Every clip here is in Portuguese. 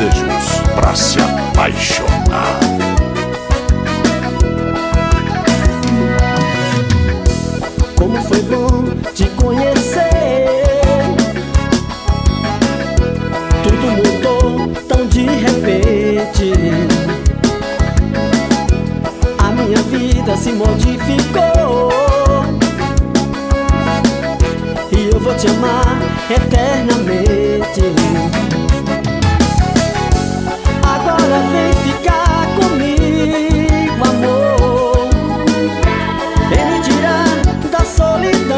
desejos pra se apaixonar. Como foi bom te conhecer. Tudo mudou tão de repente. A minha vida se modificou. E eu vou te amar eternamente. Agora vem ficar comigo, amor. Vem me tirar da solidão.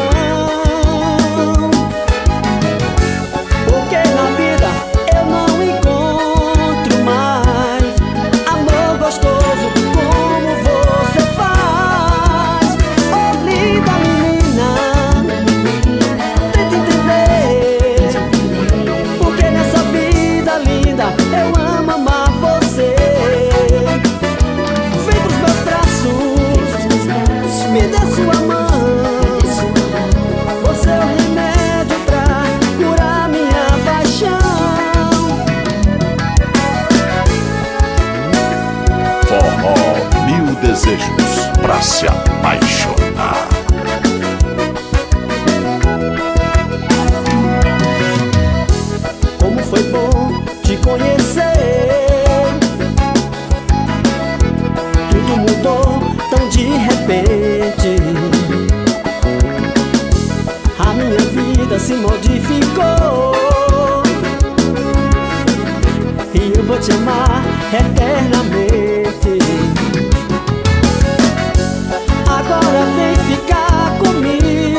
Porque na vida eu não encontro mais amor gostoso como você faz. Oh, linda menina, tenta entender. Porque nessa vida linda eu amo amar você. Vem pros meus braços, me dê sua mão. Você é o remédio pra curar minha paixão. Forró Mil Desejos pra se apaixonar. Como foi bom te conhecer. Tudo mudou tão de repente. A minha vida se modificou. E eu vou te amar eternamente. Agora vem ficar comigo.